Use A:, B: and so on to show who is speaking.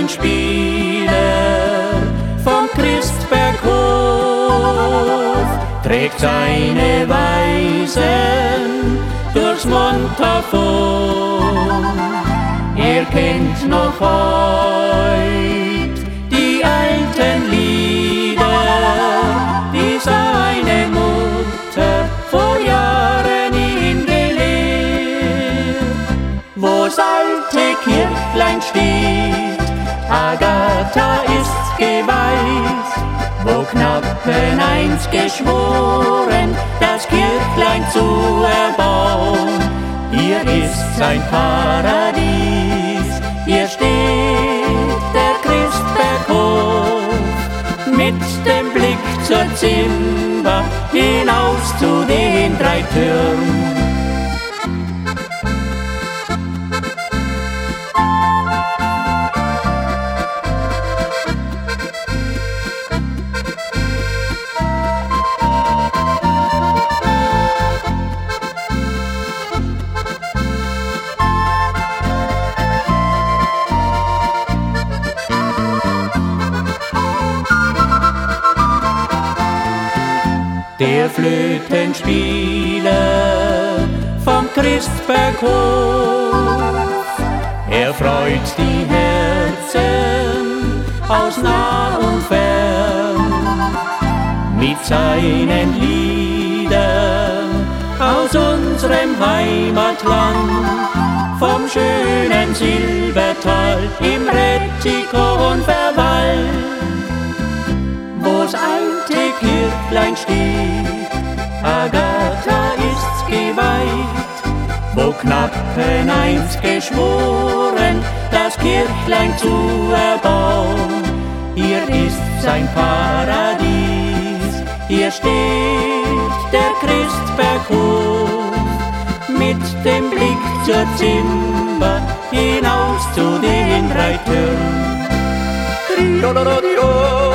A: Flötenspieler vom Christberghof trägt seine Weisen durchs Montafon. Er kennt noch heut die alten Lieder, die seine Mutter vor Jahren ihm gelehrt. Wo's alte Kirchlein steht, Agatha ist's geweiht, wo Knappen einst geschworen, das Kirchlein zu erbauen. Hier ist sein Paradies, hier steht der Christberghof, mit dem Blick zur Zimmer hinaus zu den 3 Türmen. Der Flötenspieler vom Christberghof, er freut die Herzen aus nah und fern mit seinen Liedern aus unserem Heimatland, vom schönen Silbertal im Rettikonverwald. Wo's alte Kirchlein steht, Agatha ist's geweiht, wo Knappen einst geschworen, das Kirchlein zu erbauen. Hier ist sein Paradies, hier steht der Christberghof, mit dem Blick zur Zimmer hinaus zu den 3 Türmen.